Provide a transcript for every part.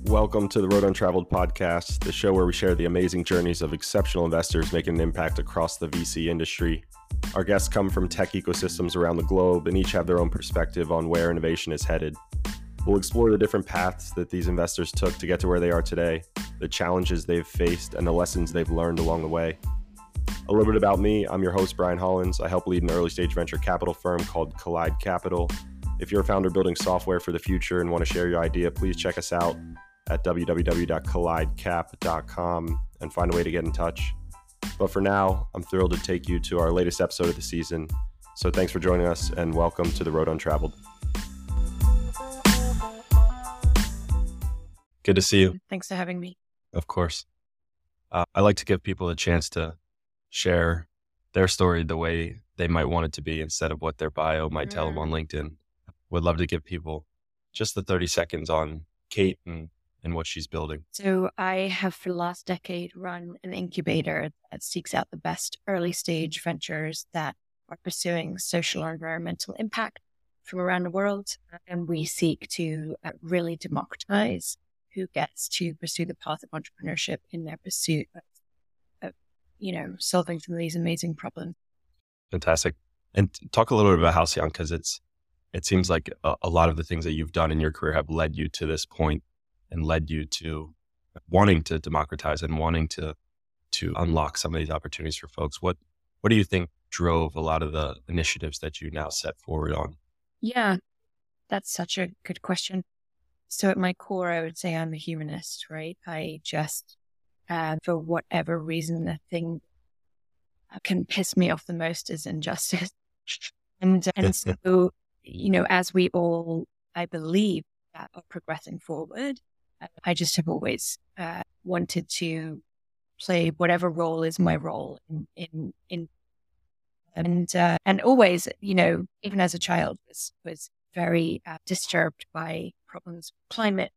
Welcome to the Road Untraveled podcast, the show where we share the amazing journeys of exceptional investors making an impact across the VC industry. Our guests come from tech ecosystems around the globe and each have their own perspective on where innovation is headed. We'll explore the different paths that these investors took to get to where they are today, the challenges they've faced, and the lessons they've learned along the way. A little bit about me, I'm your host, Brian Hollins. I help lead an early stage venture capital firm called Collide Capital. If you're a founder building software for the future and want to share your idea, please check us out at www.collidecap.com and find a way to get in touch. But for now, I'm thrilled to take you to our latest episode of the season. So thanks for joining us and welcome to the Road Untraveled. Good to see you. Thanks for having me. Of course. I like to give people a chance to share their story the way they might want it to be instead of what their bio might tell them on LinkedIn. Would love to give people just the 30 seconds on Kate and what she's building. So I have for the last decade run an incubator that seeks out the best early stage ventures that are pursuing social or environmental impact from around the world. And we seek to really democratize who gets to pursue the path of entrepreneurship in their pursuit of solving some of these amazing problems. Fantastic. And talk a little bit about Halcyon, because it seems like a lot of the things that you've done in your career have led you to this point and led you to wanting to democratize and wanting to unlock some of these opportunities for folks. What do you think drove a lot of the initiatives that you now set forward on? Yeah, that's such a good question. So at my core, I would say I'm a humanist, right? I just, for whatever reason, the thing can piss me off the most is injustice. And so, as we all, I believe, are progressing forward, I just have always wanted to play whatever role is my role and always, even as a child, was very disturbed by problems, climate,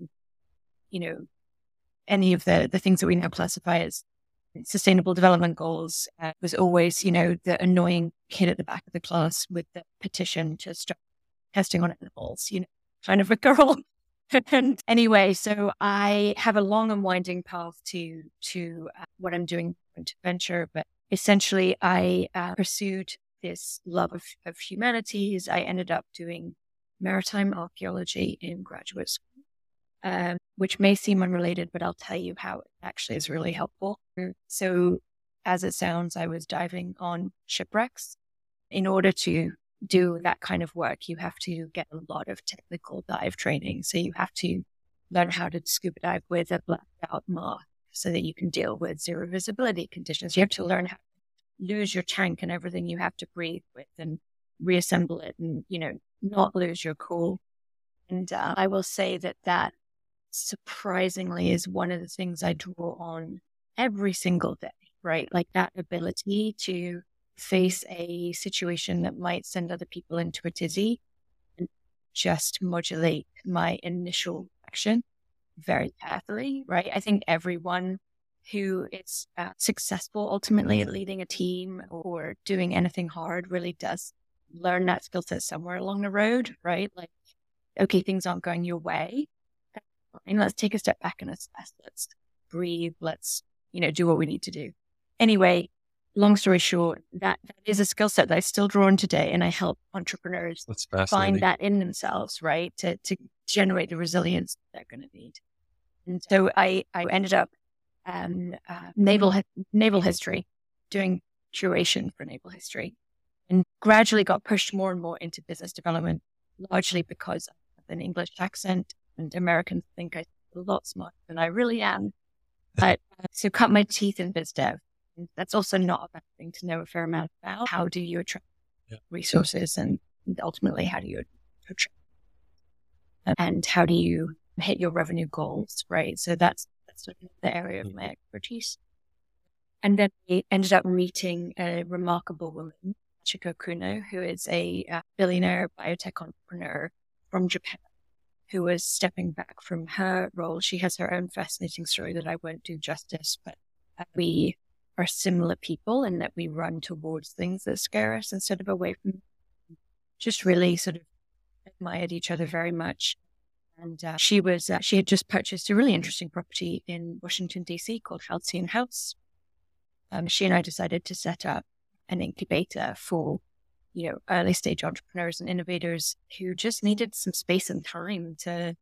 any of the things that we now classify as sustainable development goals. Was always, the annoying kid at the back of the class with the petition to stop testing on animals, kind of a girl. And anyway, so I have a long and winding path to what I'm doing into venture, but essentially I pursued this love of humanities. I ended up doing maritime archaeology in graduate school, which may seem unrelated, but I'll tell you how it actually is really helpful. So as it sounds, I was diving on shipwrecks. In order to do that kind of work, you have to get a lot of technical dive training. So you have to learn how to scuba dive with a blacked out mask so that you can deal with zero visibility conditions. You have to learn how to lose your tank and everything you have to breathe with and reassemble it and, not lose your cool. And I will say that surprisingly is one of the things I draw on every single day, right? Like that ability to face a situation that might send other people into a tizzy and just modulate my initial action very carefully, right? I think everyone who is successful ultimately at leading a team or doing anything hard really does learn that skill set somewhere along the road, right? Like, okay, things aren't going your way. And let's take a step back and assess. Let's breathe. Let's, do what we need to do. Anyway, long story short, that is a skill set that I still draw on today, and I help entrepreneurs find that in themselves, right? To generate the resilience they're going to need. And so I ended up naval history, doing curation for naval history, and gradually got pushed more and more into business development, largely because I have an English accent and Americans think I'm a lot smarter than I really am. But so cut my teeth in biz dev. And that's also not a bad thing to know a fair amount about. How do you attract resources and ultimately how do you attract and how do you hit your revenue goals, right? So that's sort of the area of my expertise. And then I ended up meeting a remarkable woman, Chiko Kuno, who is a billionaire biotech entrepreneur from Japan, who was stepping back from her role. She has her own fascinating story that I won't do justice, but we are similar people in that we run towards things that scare us instead of away from them. Just really sort of admired each other very much. And she had just purchased a really interesting property in Washington, D.C. called Halcyon House. She and I decided to set up an incubator for, early stage entrepreneurs and innovators who just needed some space and time to,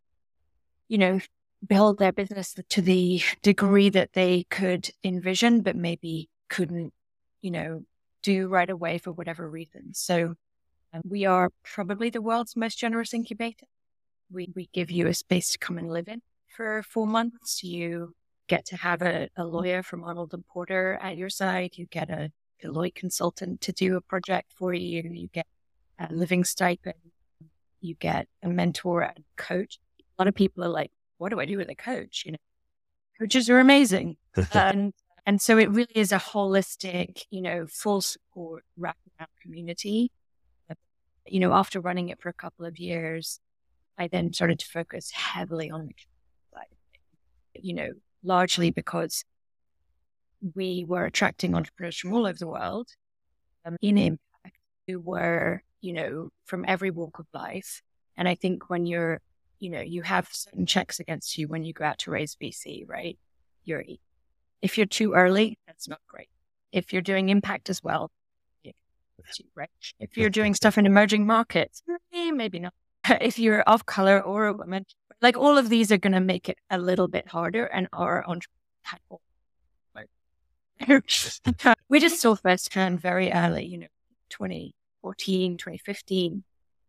build their business to the degree that they could envision, but maybe couldn't, do right away for whatever reason. So we are probably the world's most generous incubator. We give you a space to come and live in for 4 months. You get to have a lawyer from Arnold and Porter at your side. You get a Deloitte consultant to do a project for you. You get a living stipend. You get a mentor and coach. A lot of people are like, what do I do with a coach? Coaches are amazing. And so it really is a holistic, full support wraparound community. After running it for a couple of years, I then started to focus heavily on the side, largely because we were attracting entrepreneurs from all over the world in impact who were, from every walk of life. And I think when you're, you have certain checks against you when you go out to raise VC, right? If you're too early, that's not great. If you're doing impact as well, right? If you're doing stuff in emerging markets, maybe not. If you're of color or a woman, like all of these are going to make it a little bit harder. And our entrepreneurs, we just saw firsthand very early, 2014, 2015.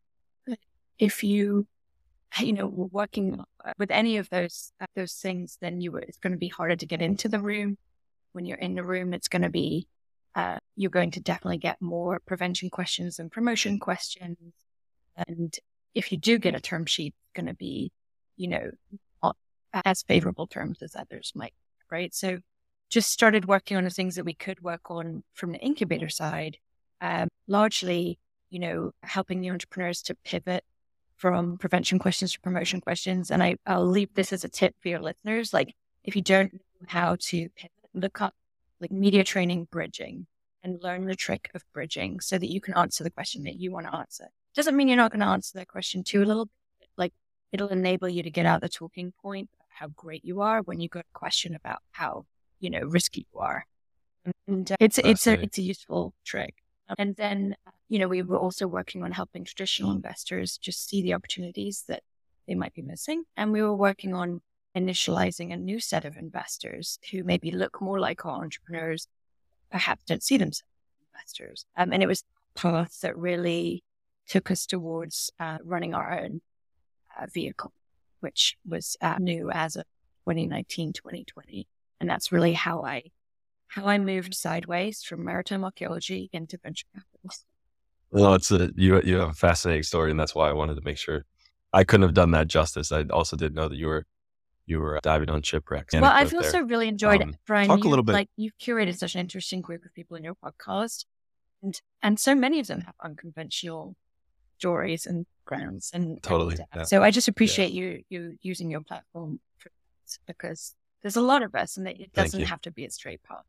If you, were working with any of those things, then it's going to be harder to get into the room. When you're in the room, it's going to be, you're going to definitely get more prevention questions and promotion questions. And if you do get a term sheet, it's going to be, not as favorable terms as others might, right? So just started working on the things that we could work on from the incubator side, largely, helping the entrepreneurs to pivot from prevention questions to promotion questions. And I'll leave this as a tip for your listeners. Like, if you don't know how to pivot, look up like media training bridging and learn the trick of bridging so that you can answer the question that you want to answer. Doesn't mean you're not going to answer that question too a little bit. Like, it'll enable you to get out the talking point, how great you are when you got a question about how, risky you are. And it's a useful trick. And then, we were also working on helping traditional investors just see the opportunities that they might be missing. And we were working on initializing a new set of investors who maybe look more like our entrepreneurs, perhaps don't see themselves as investors. And it was a path that really took us towards running our own vehicle, which was new as of 2019, 2020. And that's really how I moved sideways from maritime archaeology into venture capital. Well, you have a fascinating story, and that's why I wanted to make sure. I couldn't have done that justice. I also didn't know that you were diving on shipwrecks. Well, I've also really enjoyed it, Brian. Talk a little bit. Like, you've curated such an interesting group of people in your podcast, and so many of them have unconventional stories and grounds. And totally. So I just appreciate you using your platform for this, because there's a lot of us, and it doesn't have to be a straight path.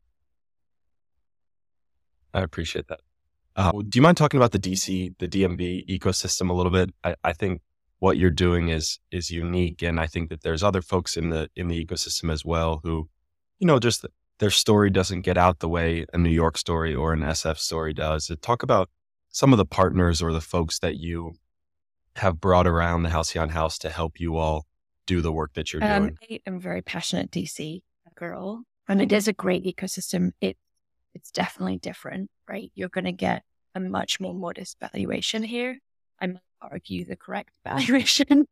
I appreciate that. Do you mind talking about the DMV ecosystem a little bit? I think what you're doing is unique, and I think that there's other folks in the ecosystem as well who, just their story doesn't get out the way a New York story or an SF story does. Talk about some of the partners or the folks that you have brought around the Halcyon House to help you all do the work that you're doing. I am a very passionate DC girl, and it is a great ecosystem. It's definitely different, right? You're going to get a much more modest valuation here. I might argue the correct valuation.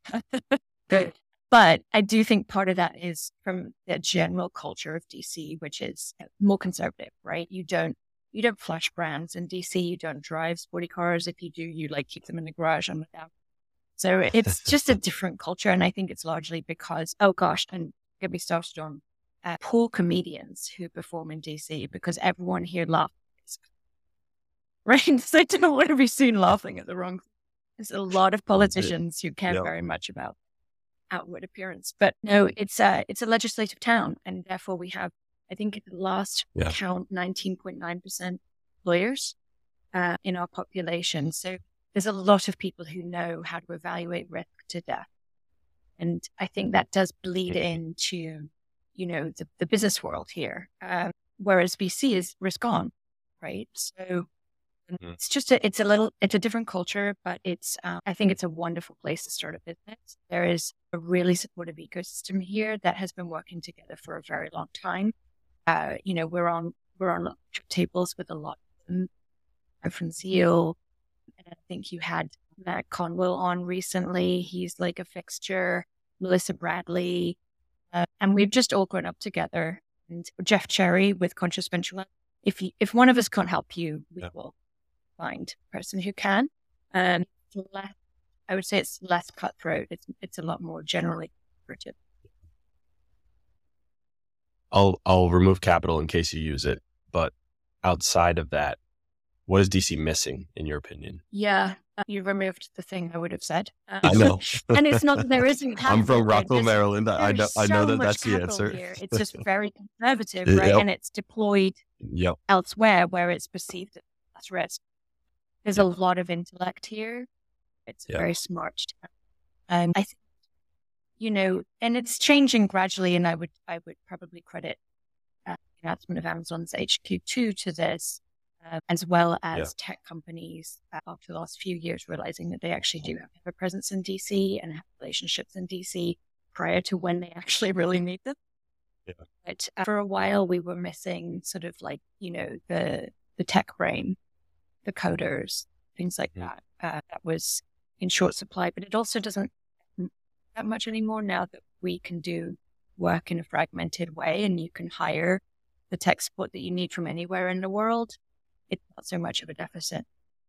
But I do think part of that is from the general culture of DC, which is more conservative, right? You don't flash brands in DC. You don't drive sporty cars. If you do, you keep them in the garage on the down. So it's just a different culture. And I think it's largely because, and get me started on poor comedians who perform in DC, because everyone here laughs. Right? So I don't want to be seen laughing at the wrong thing. There's a lot of politicians who care very much about outward appearance. But no, it's a legislative town. And therefore we have, I think at the last count, 19.9% lawyers in our population. So there's a lot of people who know how to evaluate risk to death. And I think that does bleed into, the business world here. Whereas VC is risk on, right? So it's just it's a different culture, but I think it's a wonderful place to start a business. There is a really supportive ecosystem here that has been working together for a very long time. We're on tables with a lot of them from Zeal. And I think you had Matt Conwell on recently. He's like a fixture, Melissa Bradley. And we've just all grown up together. And Jeff Cherry with Conscious Venture Lab. If one of us can't help you, we will find a person who can. I would say it's less cutthroat. It's a lot more generally collaborative. I'll remove capital in case you use it, but outside of that, what is DC missing in your opinion? Yeah, you removed the thing I would have said. I know, and it's not that there isn't capital. I'm from Rockville, Maryland. I know that's the answer. Here. It's just very conservative, right? Yep. And it's deployed elsewhere where it's perceived as risk. There's a lot of intellect here. It's very smart. I think, and it's changing gradually. And I would probably credit the announcement of Amazon's HQ2 to this, as well as tech companies after the last few years realizing that they actually do have a presence in DC and have relationships in DC prior to when they actually really need them. Yeah. But for a while, we were missing sort of like, the tech brain, the coders, things like that. That was in short supply, but it also doesn't that much anymore now that we can do work in a fragmented way and you can hire the tech support that you need from anywhere in the world. It's not so much of a deficit.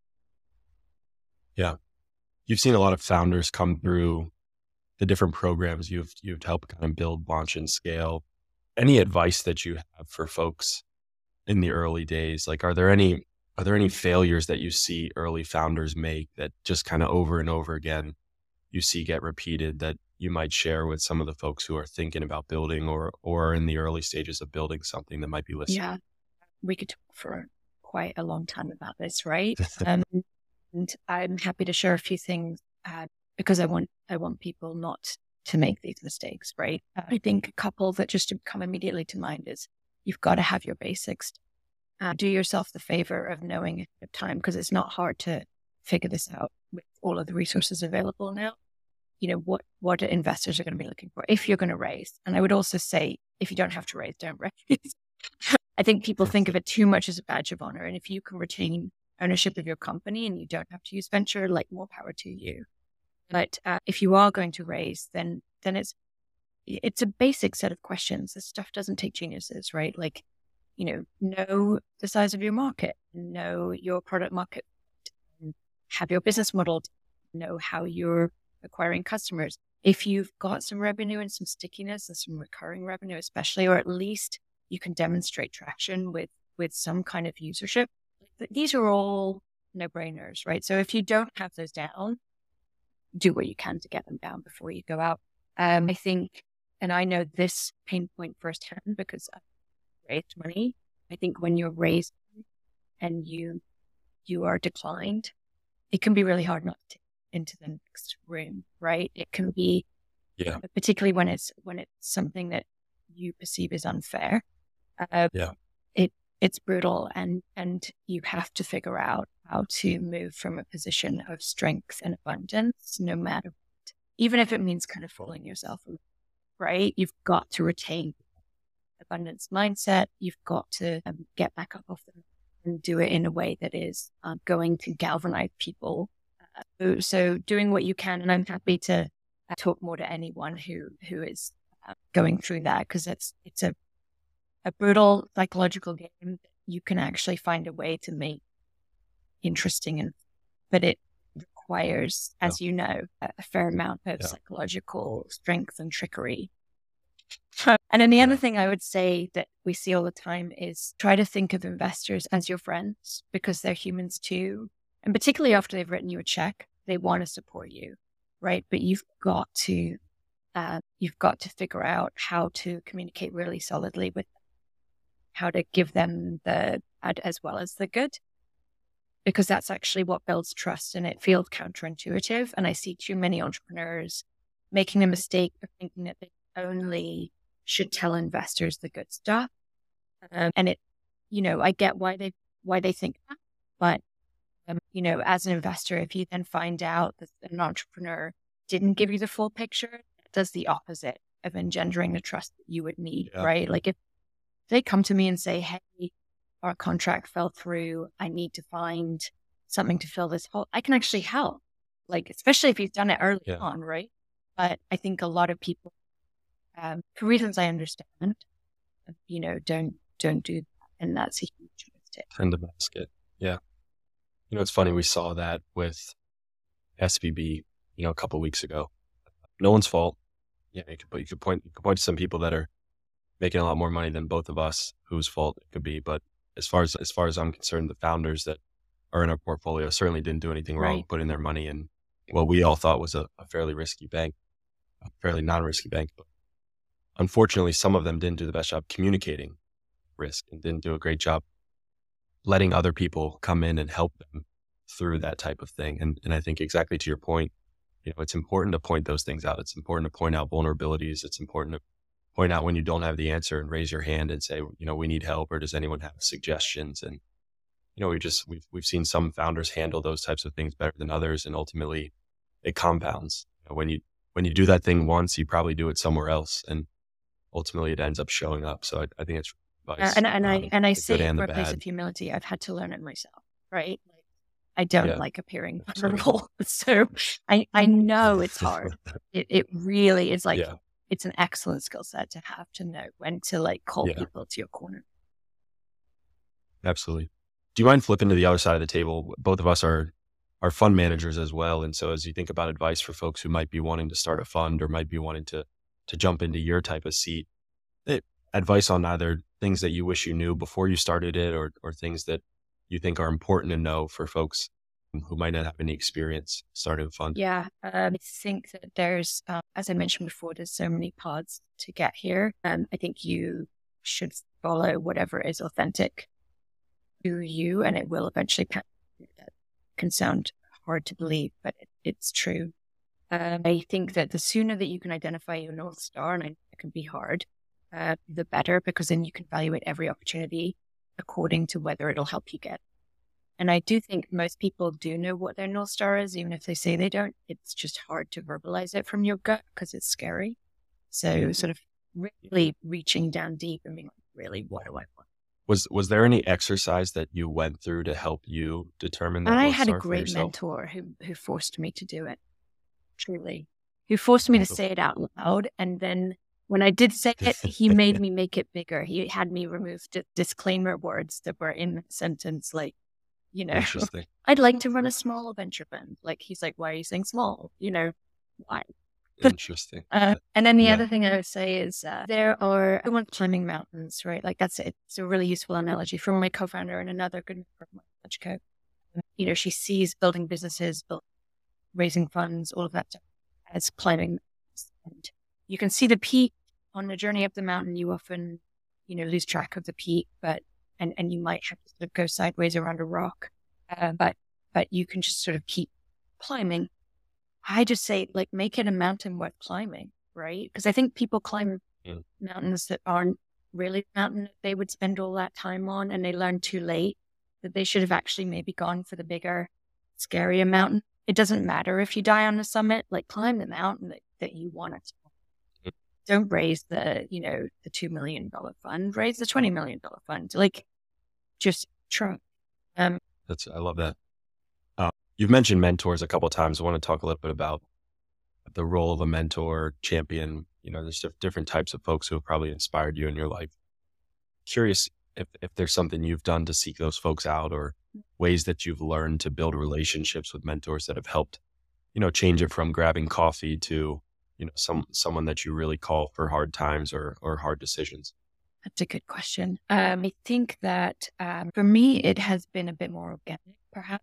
Yeah. You've seen a lot of founders come through the different programs you've helped kind of build, launch, and scale. Any advice that you have for folks in the early days? Like, are there any failures that you see early founders make that just kind of over and over again you see get repeated that you might share with some of the folks who are thinking about building or in the early stages of building something that might be listening? Yeah, we could talk for quite a long time about this, right? And I'm happy to share a few things because I want people not to make these mistakes, right? I think a couple that just come immediately to mind is you've got to have your basics. Do yourself the favor of knowing ahead of time because it's not hard to figure this out with all of the resources available now. What investors are going to be looking for if you're going to raise. And I would also say, if you don't have to raise, don't raise. I think people think of it too much as a badge of honor. And if you can retain ownership of your company and you don't have to use venture, like more power to you. But if you are going to raise, then it's a basic set of questions. This stuff doesn't take geniuses, right? Like, know the size of your market, know your product market, have your business model, know how you're acquiring customers. If you've got some revenue and some stickiness and some recurring revenue, especially, or at least you can demonstrate traction with some kind of usership. These are all no-brainers, right? So if you don't have those down, do what you can to get them down before you go out. I think, and I know this pain point firsthand because I raised money. I think when you're raised and you are declined, it can be really hard not to into the next room, right? It can be, particularly when it's something that you perceive as unfair. It's brutal, and you have to figure out how to move from a position of strength and abundance, no matter what, even if it means kind of fooling yourself, right? You've got to retain abundance mindset. You've got to get back up off them and do it in a way that is going to galvanize people. So doing what you can, and I'm happy to talk more to anyone who is going through that, because it's a brutal psychological game that you can actually find a way to make interesting, but it requires, as you know, a fair amount of psychological strength and trickery. And then the other thing I would say that we see all the time is try to think of investors as your friends, because they're humans too. And particularly after they've written you a check, they want to support you, right? But you've got to figure out how to communicate really solidly with them, how to give them the bad as well as the good, because that's actually what builds trust. And it feels counterintuitive. And I see too many entrepreneurs making a mistake of thinking that they only should tell investors the good stuff. And it, I get why they think that, but as an investor, if you then find out that an entrepreneur didn't give you the full picture, it does the opposite of engendering the trust that you would need, right? Like if they come to me and say, hey, our contract fell through, I need to find something to fill this hole, I can actually help. Like, especially if you've done it early on, right? But I think a lot of people, for reasons I understand, don't do that. And that's a huge mistake. Tend to mask it. Yeah. It's funny. We saw that with SVB, a couple of weeks ago. No one's fault. Yeah. You could point to some people that are making a lot more money than both of us, whose fault it could be. But as far as I'm concerned, the founders that are in our portfolio certainly didn't do anything wrong, putting their money in what we all thought was a fairly risky bank, a fairly non-risky bank. But unfortunately, some of them didn't do the best job communicating risk and didn't do a great job letting other people come in and help them through that type of thing. And I think exactly to your point, it's important to point those things out. It's important to point out vulnerabilities. It's important to point out when you don't have the answer and raise your hand and say, we need help, or does anyone have suggestions? And, we've seen some founders handle those types of things better than others. And ultimately it compounds. When you do that thing once, you probably do it somewhere else. And ultimately it ends up showing up. So I think it's advice. And I say it from a place of humility. I've had to learn it myself, right? Like, I don't like appearing vulnerable. So I know it's hard. It really is like, it's an excellent skill set to have, to know when to call people to your corner. Absolutely. Do you mind flipping to the other side of the table? Both of us are fund managers as well. And so as you think about advice for folks who might be wanting to start a fund or might be wanting to jump into your type of seat, advice on either things that you wish you knew before you started it or things that you think are important to know for folks who might not have any experience starting a fund? Yeah, I think that there's, as I mentioned before, there's so many paths to get here. I think you should follow whatever is authentic to you, and it will eventually pan. That can sound hard to believe, but it's true. I think that the sooner that you can identify your North Star, and it can be hard, the better, because then you can evaluate every opportunity according to whether it'll help you get. And I do think most people do know what their North Star is, even if they say they don't. It's just hard to verbalize it from your gut because it's scary. So sort of really reaching down deep and being like, really, what do I want? Was there any exercise that you went through to help you determine that? And I had a great mentor who forced me to do it, truly, who forced me to say it out loud. And then when I did say it, he made me make it bigger. He had me remove disclaimer words that were in the sentence, like, I'd like to run a small venture fund. Like, he's like, why are you saying small? Why? Interesting. And then the other thing I would say is there are everyone climbing mountains, right? Like, that's it. It's a really useful analogy from my co-founder and another good friend of mine, co. She sees building businesses, raising funds, all of that stuff as climbing. And you can see the peak on the journey up the mountain. You often, lose track of the peak, and you might have to sort of go sideways around a rock, but you can just sort of keep climbing. I just say, make it a mountain worth climbing, right? Because I think people climb mountains that aren't really mountain that they would spend all that time on, and they learn too late that they should have actually maybe gone for the bigger, scarier mountain. It doesn't matter if you die on the summit, climb the mountain that you want to. Don't raise the $2 million fund, raise the $20 million fund. Just try. I love that. You've mentioned mentors a couple of times. I want to talk a little bit about the role of a mentor, champion. There's different types of folks who have probably inspired you in your life. Curious if there's something you've done to seek those folks out, or ways that you've learned to build relationships with mentors that have helped, change it from grabbing coffee to, someone that you really call for hard times or hard decisions. That's a good question. I think that for me, it has been a bit more organic, perhaps.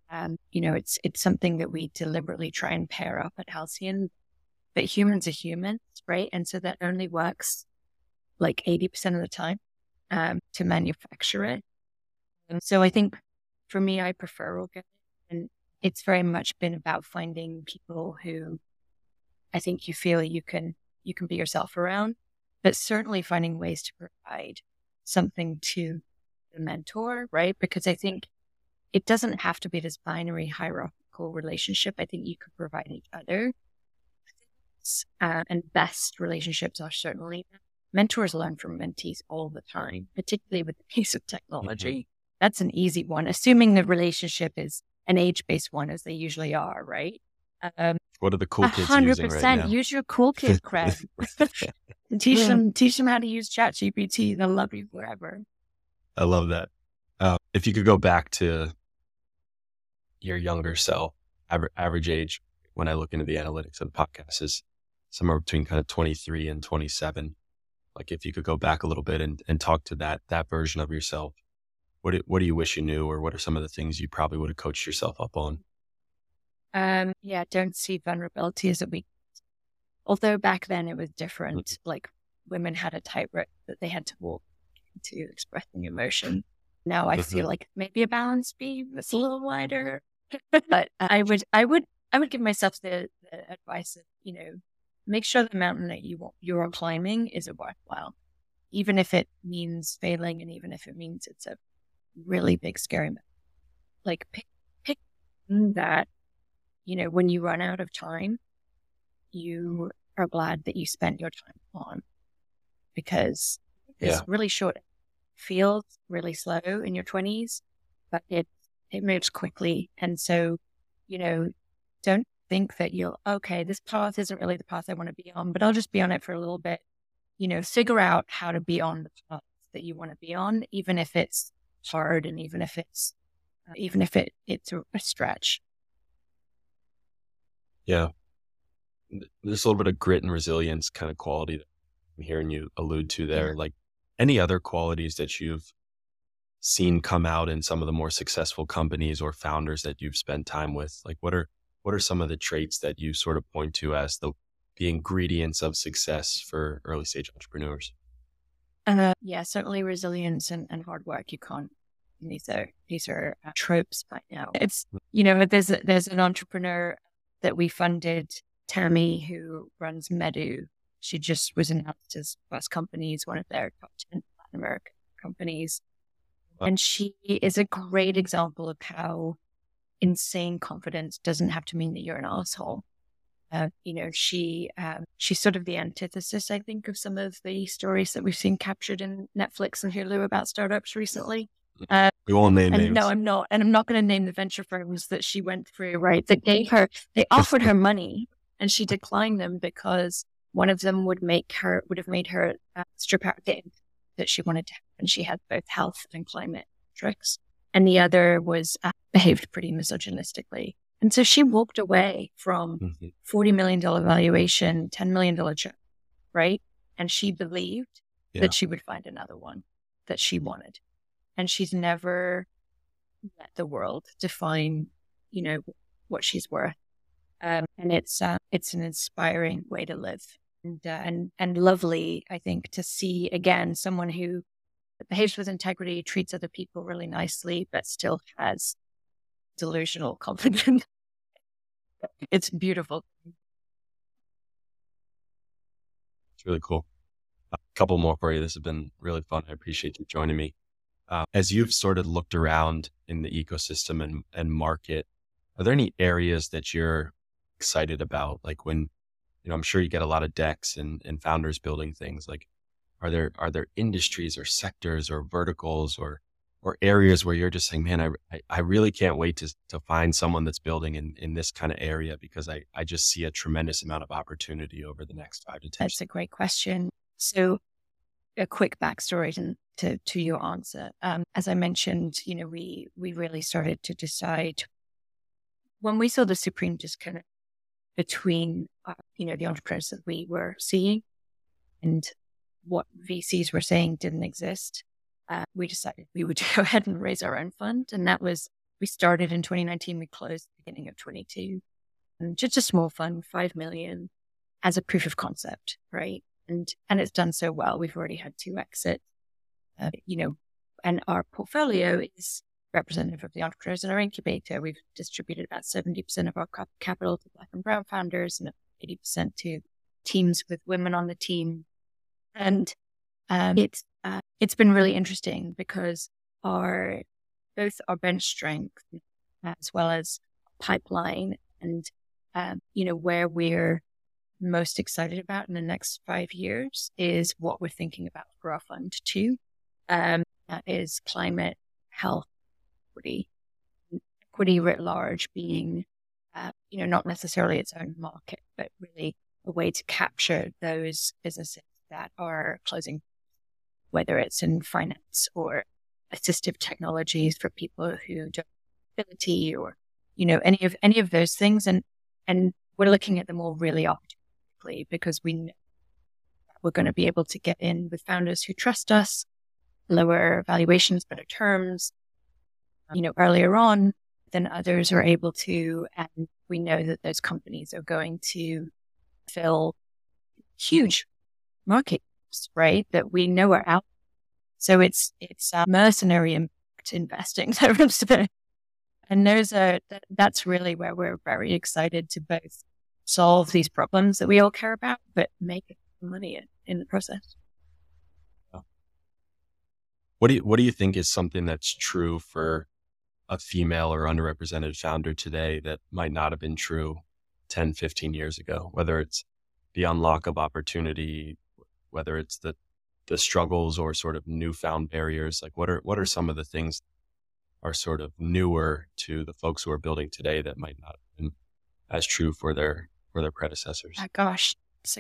It's something that we deliberately try and pair up at Halcyon, but humans are humans, right? And so that only works 80% of the time to manufacture it. And so I think for me, I prefer organic, and it's very much been about finding people who I think you feel you can be yourself around, but certainly finding ways to provide something to the mentor, right? Because I think it doesn't have to be this binary hierarchical relationship. I think you could provide each other. And best relationships are certainly mentors learn from mentees all the time, particularly with the pace of technology. That's an easy one, assuming the relationship is an age-based one, as they usually are, right? What are the cool kids using right now? 100% use your cool kid cred. teach them how to use ChatGPT. They'll love you forever. I love that. If you could go back to your younger self, average age, when I look into the analytics of the podcast is somewhere between kind of 23 and 27. Like if you could go back a little bit and talk to that version of yourself, what do you wish you knew, or what are some of the things you probably would have coached yourself up on? Don't see vulnerability as a weakness. Although back then it was different. Like women had a tightrope that they had to walk to expressing emotion. Now I feel like maybe a balance beam that's a little wider. But I would give myself the advice of, make sure the mountain that you're climbing is worthwhile, even if it means failing, and even if it means it's a really big scary mountain. Like pick that, when you run out of time, you are glad that you spent your time on, because it's really short. It feels really slow in your 20s, but it moves quickly. And so, don't think that this path isn't really the path I want to be on, but I'll just be on it for a little bit. Figure out how to be on the path that you want to be on, even if it's hard, and even if it's a stretch. Yeah. There's a little bit of grit and resilience kind of quality that I'm hearing you allude to there. Yeah. Like any other qualities that you've seen come out in some of the more successful companies or founders that you've spent time with? Like what are some of the traits that you sort of point to as the ingredients of success for early stage entrepreneurs? Certainly resilience and hard work. You can't. These are tropes by now. It's there's an entrepreneur that we funded, Tammy, who runs Medu. She just was announced as Fast Company's one of their top 10 Latin American companies, and she is a great example of how insane confidence doesn't have to mean that you're an asshole. She's sort of the antithesis, I think, of some of the stories that we've seen captured in Netflix and Hulu about startups recently. We won't name names. No, I'm not. And I'm not going to name the venture firms that she went through, right? They offered her money and she declined them because one of them would have made her strip out game that she wanted to have. And she had both health and climate metrics. And the other was behaved pretty misogynistically. And so she walked away from $40 million valuation, $10 million check, right? And she believed that she would find another one that she wanted. And she's never let the world define, what she's worth. And it's an inspiring way to live, and lovely, I think, to see again someone who behaves with integrity, treats other people really nicely, but still has delusional confidence. It's beautiful. It's really cool. A couple more for you. This has been really fun. I appreciate you joining me. As you've sort of looked around in the ecosystem and market, are there any areas that you're excited about? Like when, I'm sure you get a lot of decks and founders building things. Like, are there industries or sectors or verticals or areas where you're just saying, man, I really can't wait to find someone that's building in this kind of area, because I just see a tremendous amount of opportunity over the next 5 to 10 years? That's a great question. So a quick backstory to your answer. As I mentioned, we really started to decide when we saw the supreme disconnect between, the entrepreneurs that we were seeing and what VCs were saying didn't exist. We decided we would go ahead and raise our own fund. And we started in 2019, we closed at the beginning of 22. And just a small fund, 5 million, as a proof of concept, right? And it's done so well. We've already had 2 exits, and our portfolio is representative of the entrepreneurs in our incubator. We've distributed about 70% of our capital to Black and brown founders and 80% to teams with women on the team. And it's been really interesting because both our bench strength as well as pipeline and, where we're most excited about in the next 5 years is what we're thinking about for our fund too. That is climate, health, equity writ large being, not necessarily its own market, but really a way to capture those businesses that are closing, whether it's in finance or assistive technologies for people who don't have ability or, any of those things. And we're looking at them all really opportunistically because we know we're going to be able to get in with founders who trust us, lower valuations, better terms, earlier on than others are able to. And we know that those companies are going to fill huge markets, right? That we know are out. So it's mercenary impact investing. And that's really where we're very excited to both solve these problems that we all care about, but make money in the process. What do you think is something that's true for a female or underrepresented founder today that might not have been true 10, 15 years ago, whether it's the unlock of opportunity, whether it's the struggles or sort of newfound barriers? Like what are some of the things are sort of newer to the folks who are building today that might not have been as true for their predecessors? Oh, gosh,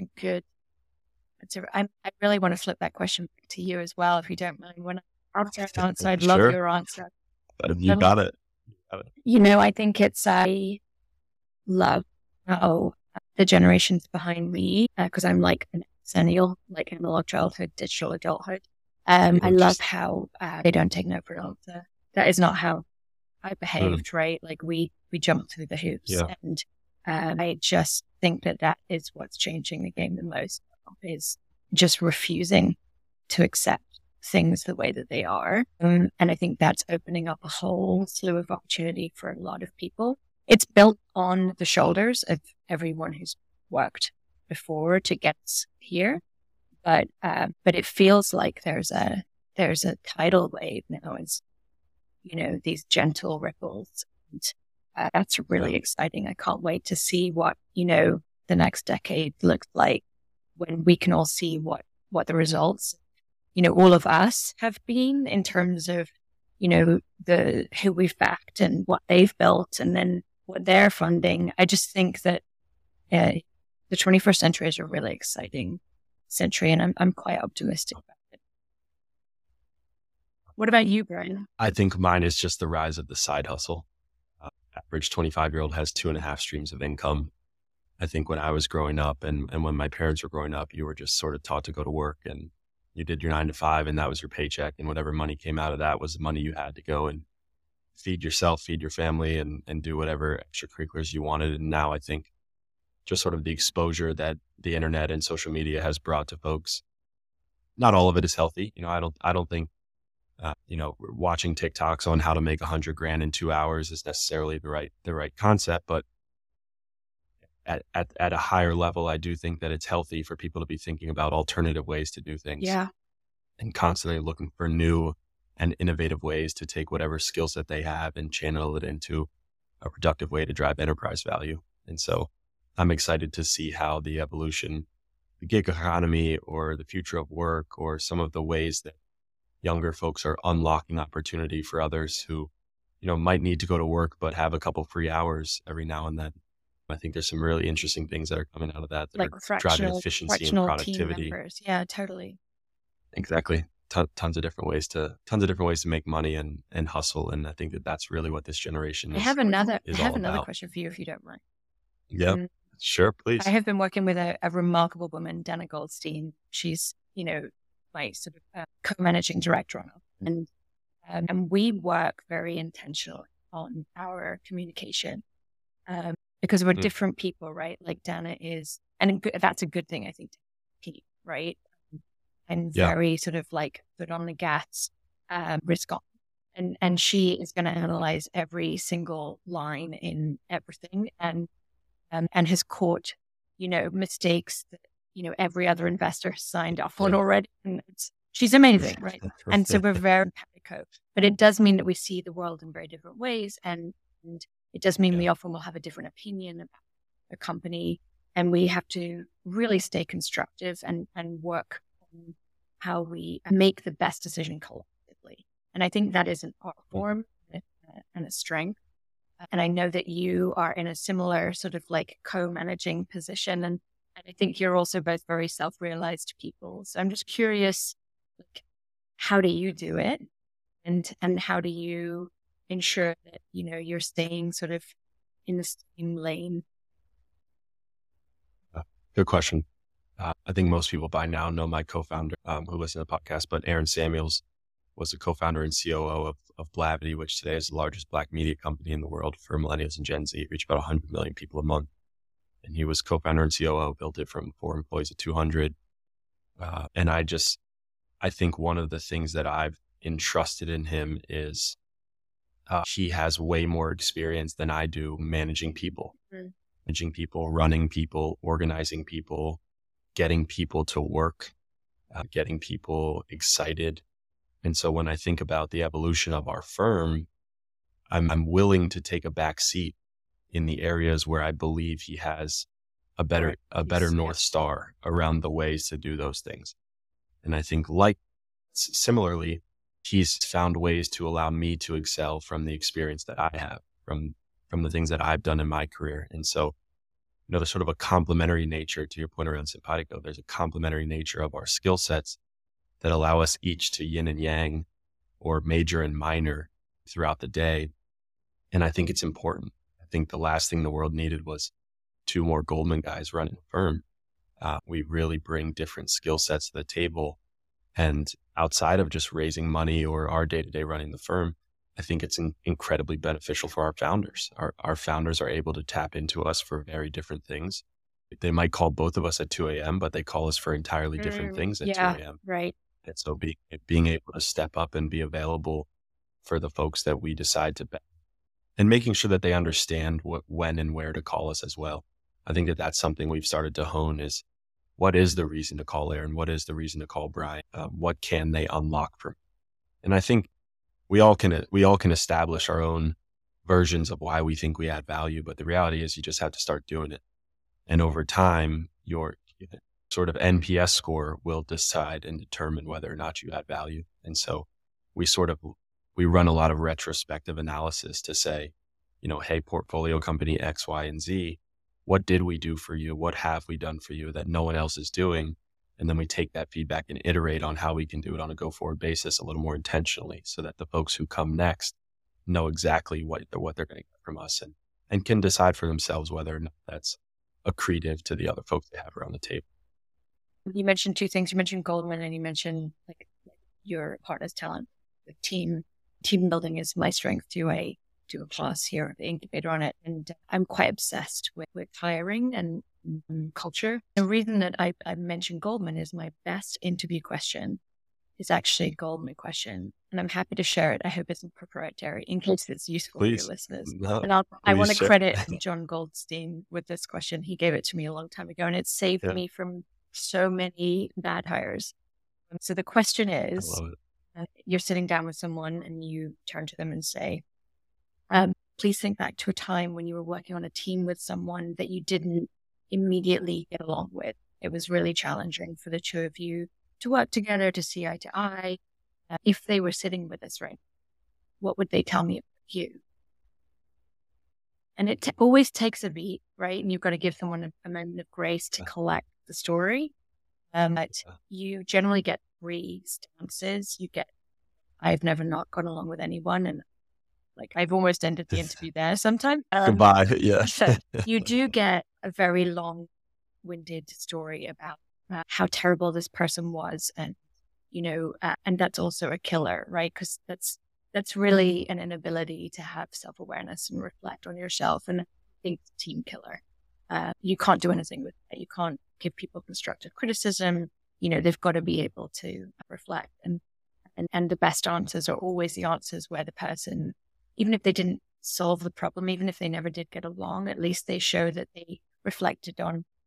I really want to flip that question back to you as well, if you don't mind. When I answer, I'd love your answer. You got it. I think I love how the generations behind me, because I'm like an centennial, like analog childhood, digital adulthood. I love how they don't take no for an answer. That is not how I behaved, right? Like we jumped through the hoops. Yeah. And I just think that is what's changing the game the most, is just refusing to accept things the way that they are. And I think that's opening up a whole slew of opportunity for a lot of people. It's built on the shoulders of everyone who's worked before to get us here. But it feels like there's a tidal wave now. It's, these gentle ripples. And that's really exciting. I can't wait to see what, the next decade looks like when we can all see what the results, all of us have been in terms of, who we've backed and what they've built and then what they're funding. I just think that the 21st century is a really exciting century, and I'm quite optimistic about it. What about you, Brian? I think mine is just the rise of the side hustle. Average 25-year-old has 2.5 streams of income. I think when I was growing up and when my parents were growing up, you were just sort of taught to go to work and you did your 9 to 5 and that was your paycheck. And whatever money came out of that was the money you had to go and feed yourself, feed your family and do whatever extracurriculars you wanted. And now I think just sort of the exposure that the internet and social media has brought to folks, not all of it is healthy. I don't think, watching TikToks on how to make $100,000 in 2 hours is necessarily the right concept, but at a higher level, I do think that it's healthy for people to be thinking about alternative ways to do things. Yeah. And constantly looking for new and innovative ways to take whatever skill set they have and channel it into a productive way to drive enterprise value. And so I'm excited to see how the evolution, the gig economy or the future of work or some of the ways that younger folks are unlocking opportunity for others who, might need to go to work, but have a couple free hours every now and then. I think there's some really interesting things that are coming out of that like are driving efficiency and productivity. Yeah, totally. Exactly. Tons of different ways to make money and hustle. And I think that's really what this generation is. I have another about. question for you, if you don't mind. Yeah, sure, please. I have been working with a remarkable woman, Dana Goldstein. She's, my sort of co-managing director on it. And we work very intentionally on our communication. Because we're different people, right? Like Dana is, and that's a good thing, I think, right? And very sort of like foot on the gas, risk on. And she is going to analyze every single line in everything and has caught, mistakes that, every other investor has signed off on already. And she's amazing, right? And so we're very empathic, but it does mean that we see the world in very different ways. And it does mean we often will have a different opinion about a company, and we have to really stay constructive and work on how we make the best decision collectively. And I think that is an art form and a strength. And I know that you are in a similar sort of like co-managing position. And I think you're also both very self-realized people. So I'm just curious, like, how do you do it? And how do you ensure that, you're staying sort of in the same lane? Good question. I think most people by now know my co-founder who listen to the podcast, but Aaron Samuels was the co-founder and COO of Blavity, which today is the largest Black media company in the world for millennials and Gen Z. It reached about 100 million people a month. And he was co-founder and COO, built it from 4 employees to 200. And I think one of the things that I've entrusted in him is he has way more experience than I do managing people. Managing people, running people, organizing people, getting people to work, getting people excited. And so when I think about the evolution of our firm, I'm willing to take a back seat in the areas where I believe he has a better North Star around the ways to do those things. And I think similarly, he's found ways to allow me to excel from the experience that I have, from the things that I've done in my career. And so, there's sort of a complementary nature to your point around Simpatico. There's a complementary nature of our skill sets that allow us each to yin and yang or major and minor throughout the day. And I think it's important. I think the last thing the world needed was 2 more Goldman guys running a firm. We really bring different skill sets to the table. And outside of just raising money or our day-to-day running the firm, I think it's incredibly beneficial for our founders. Our founders are able to tap into us for very different things. They might call both of us at 2 a.m., but they call us for entirely different things at 2 a.m. Right. And so being able to step up and be available for the folks that we decide to bet, and making sure that they understand when and where to call us as well. I think that that's something we've started to hone is, what is the reason to call Aaron? What is the reason to call Brian? What can they unlock from? And I think we all can establish our own versions of why we think we add value, but the reality is you just have to start doing it. And over time, your sort of NPS score will decide and determine whether or not you add value. And so we run a lot of retrospective analysis to say, hey, portfolio company X, Y, and Z, what did we do for you? What have we done for you that no one else is doing? And then we take that feedback and iterate on how we can do it on a go-forward basis a little more intentionally, so that the folks who come next know exactly what they're going to get from us and can decide for themselves whether or not that's accretive to the other folks they have around the table. You mentioned 2 things. You mentioned Goldman, and you mentioned like your partner's talent. The team building is my strength to a plus here at the incubator on it. And I'm quite obsessed with hiring and culture. The reason that I mentioned Goldman is my best interview question is actually a Goldman question. And I'm happy to share it. I hope it's proprietary in case it's useful for your listeners. No, and I want to credit John Goldstein with this question. He gave it to me a long time ago, and it saved me from so many bad hires. So the question is, you're sitting down with someone and you turn to them and say, please think back to a time when you were working on a team with someone that you didn't immediately get along with. It was really challenging for the 2 of you to work together, to see eye to eye. If they were sitting with us, right, what would they tell me about you? And it always takes a beat, right? And you've got to give someone a moment of grace to collect the story. But you generally get 3 stances. You get, I've never not gone along with anyone. And like, I've almost ended the interview there sometimes. Goodbye. Yeah. So you do get a very long-winded story about how terrible this person was. And, and that's also a killer, right? Because that's really an inability to have self-awareness and reflect on yourself. And I think it's a team killer. You can't do anything with that. You can't give people constructive criticism. They've got to be able to reflect. And the best answers are always the answers where the person, even if they didn't solve the problem, even if they never did get along, at least they show that they reflected on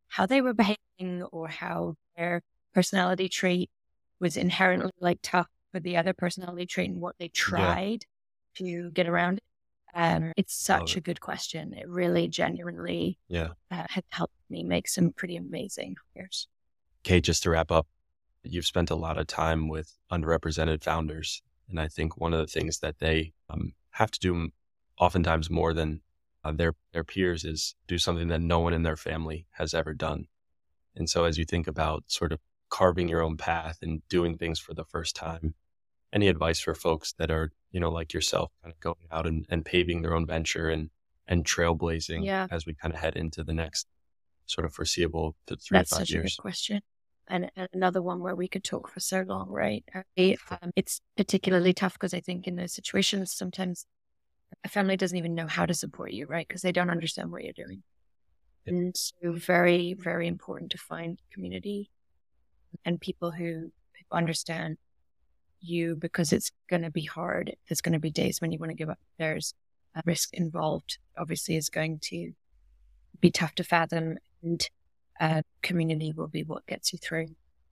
how they were behaving or how their personality trait was inherently like tough for the other personality trait and what they tried to get around it. It's such a good question. It really genuinely has helped me make some pretty amazing hires. Kate, just to wrap up, you've spent a lot of time with underrepresented founders. And I think one of the things that they have to do oftentimes more than their peers is do something that no one in their family has ever done. And so as you think about sort of carving your own path and doing things for the first time, any advice for folks that are, like yourself, kind of going out and paving their own venture and trailblazing as we kind of head into the next sort of foreseeable 3 to 5 years? That's such a good question. And another one where we could talk for so long, right? It's particularly tough because I think in those situations, sometimes a family doesn't even know how to support you, right? Because they don't understand what you're doing. And so very, very important to find community and people who understand you, because it's going to be hard. There's going to be days when you want to give up. There's a risk involved, obviously, is going to be tough to fathom, and community will be what gets you through.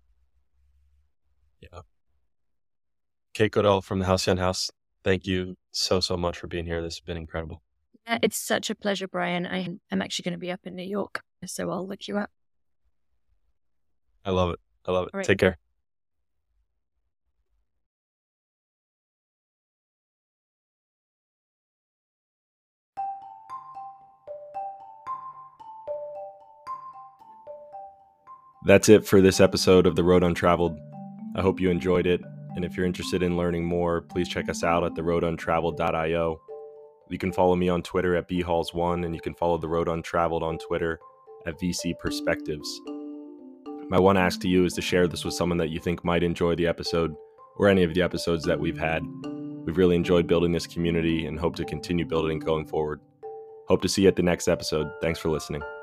Yeah. Kate Goodall from the Halcyon House, thank you so much for being here. This has been incredible. Yeah, it's such a pleasure, Brian. I'm actually going to be up in New York, so I'll look you up. I love it. Right. Take care. That's it for this episode of The Road Untraveled. I hope you enjoyed it. And if you're interested in learning more, please check us out at theroaduntraveled.io. You can follow me on Twitter at bhalls1, and you can follow The Road Untraveled on Twitter at VC Perspectives. My one ask to you is to share this with someone that you think might enjoy the episode or any of the episodes that we've had. We've really enjoyed building this community and hope to continue building it going forward. Hope to see you at the next episode. Thanks for listening.